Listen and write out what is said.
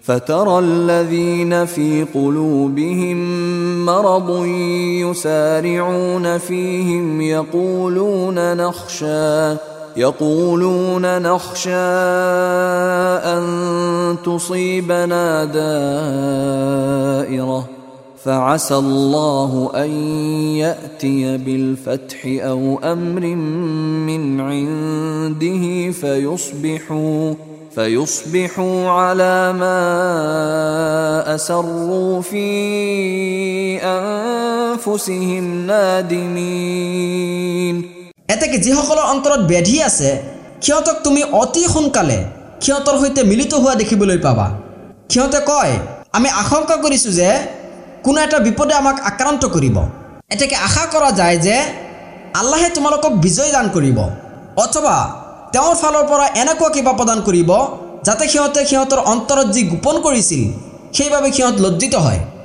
فترى الذين في قلوبهم مرض يسارعون فيهم يقولون نخشى أن تصيبنا دائرة فعسى الله أن يأتي بالفتح أو أمر من عنده فيصبحوا على ما أسروا في أنفسهم نادمين এতেকে যিসকলৰ অন্তৰত ব্যাধি আছে কিয়তক তুমি অতি সোনকালে কিয়তৰ হৈতে মিলিত হোৱা দেখিবলৈ পাবা কিয়তে কয় আমি আশংকা কৰিছো যে কোনো এটা বিপদে আমাক আক্ৰান্ত কৰিব এতেকে আশা কৰা যায় যে আল্লাহে তোমালোকক বিজয় দান কৰিব অথবা তেওঁৰ ফালৰ পৰা এনেকুৱা কিবা প্ৰদান কৰিব যাতে সিহঁতৰ অন্তৰত যি গোপন কৰিছিল সেইভাবে সিহঁত লজ্জিত হয়